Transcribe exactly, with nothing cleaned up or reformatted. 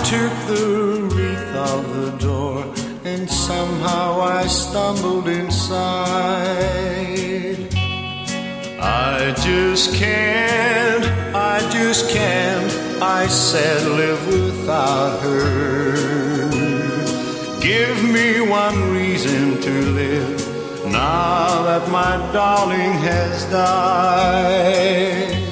took the wreath of the door, and somehow I stumbled inside. I just can't, I just can't, I said, live without her. Give me one reason to live, now that my darling has died.